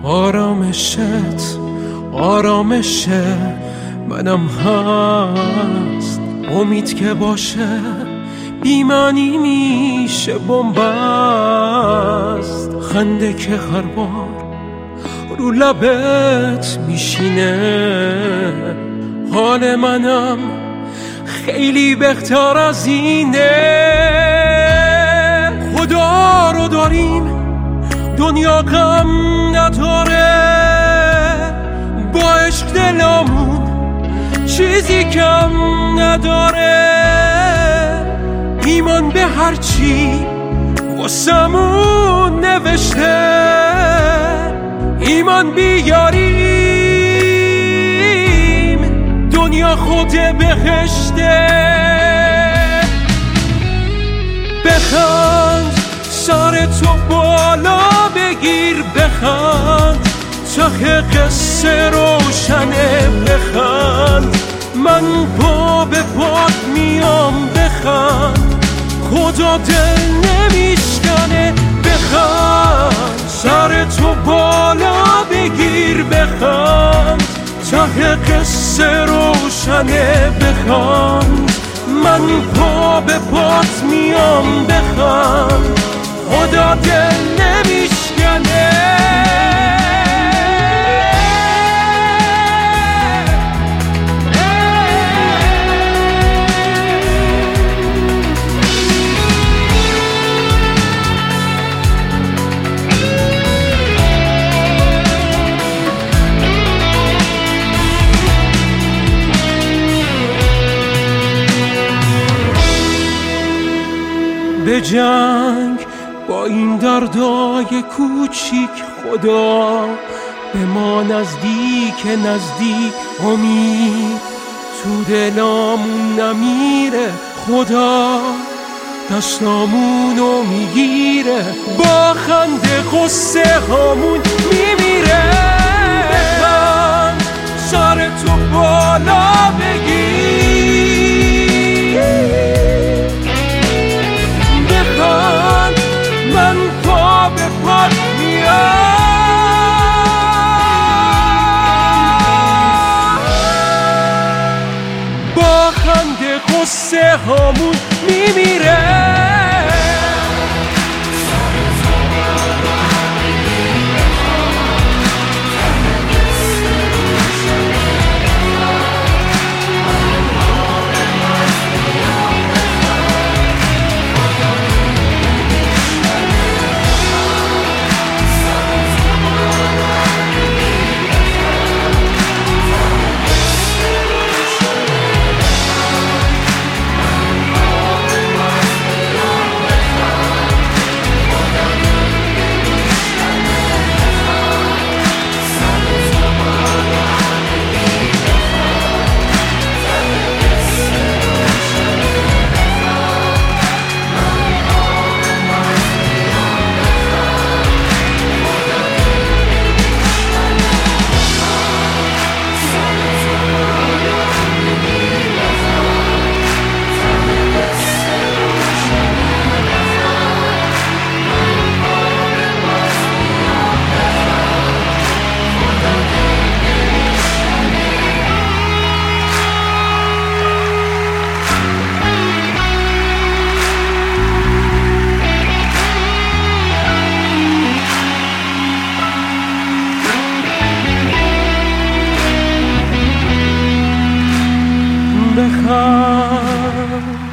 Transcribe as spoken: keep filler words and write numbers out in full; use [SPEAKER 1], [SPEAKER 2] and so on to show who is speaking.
[SPEAKER 1] آرامشت آرامش منم هست، امید که باشه بیمانی میشه بنبست، خنده که هر بار رو لبت میشینه، حال منم خیلی بهتر از اینه. خدا رو داریم دنیا غم نداره، با عشق دلمون چیزی کم نداره، ایمان به هرچی واسمون نوشته، ایمان بیاریم دنیا خود بهشته. بخند سر تو بالا بگیر، بخند ته قصه روشنه، بخند من پا به پات میام، بخند خدا دل نمیشکنه، بخند سر تو بالا بگیر، بخند ته قصه روشنه، بخند من پا به پات میام، بخند خدا دل نمیشکنه. به جنگ با این دردای کوچیک، خدا به ما نزدیک نزدیک، امید تو دلامون نمیره، خدا دستامونو میگیره، با خنده قصه هامون میمیره. بخند سر تو بالا بگیر، بخند من پا به پات میام، با خنده قصه هامون میمیره. بخند